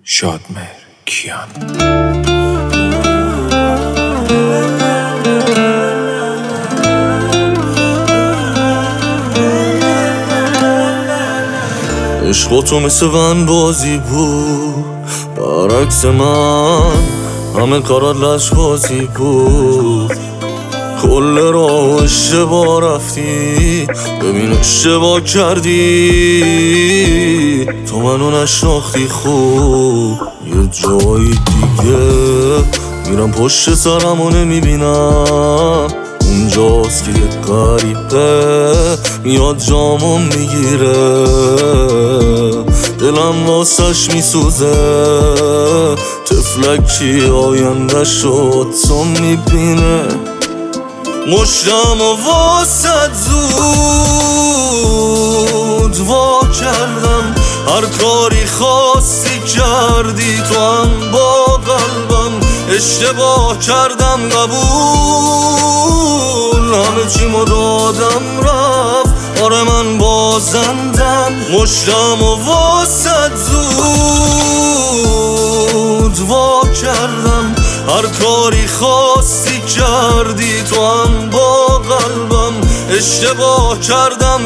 شادمهر کیان. عشق تو مثل ون بازی بود، برعکس من همه کارات لجبازی بود. کل راه اشتباه رفتی، ببین اشتباه کردی. تو منو نشناختی خوب، یه جایی دیگه میرم پشت سرم و نمیبینم. اونجاست که یه غریبه میاد جامو میگیره، دلم واسش میسوزه. تفلکی آینده شد تو میبینه، مشتم و واسد زود وا کردم. هر کاری خواستی کردی، تو هم با قلبم اشتباه کردم. قبول همه چیمو دادم رفت، آره من بازندم. مشتم و واسد زود وا کردم. هر کاری خواستی کردی، تو هم با قلبم اشتباه کردم.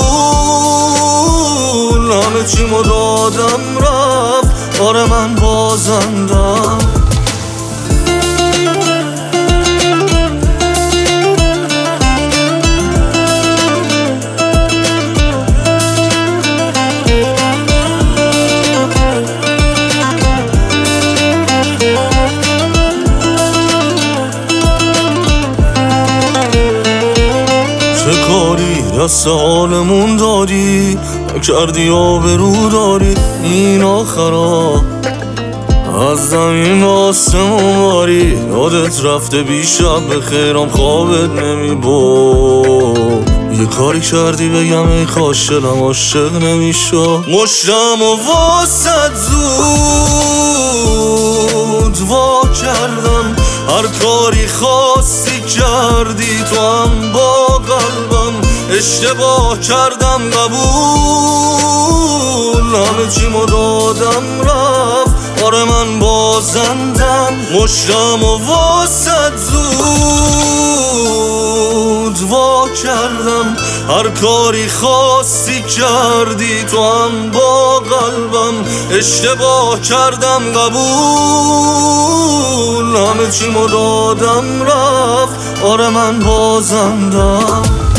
قبول همه چیمو دادم رفت، آره من بازندم. چه کاری دست حالمون داری، نکردی آبرو داری. این آخرا از زمین به آسمون باری، یادت رفته بیشب به خیرم خوابت نمیبرد. یه کاری کردی بگم ای کاش دلم عاشق نمیشد. مشتم و واسد زود وا کردم. هر کاری خواستی کردی، تو هم با قلبم اشتباه کردم. قبول همه چیمو دادم رفت، آره من بازندم. مشتم و واسد زود وا کردم. هر کاری خواستی کردی، تو هم با قلبم اشتباه کردم. قبول همه چیمو دادم رفت، آره من بازندم.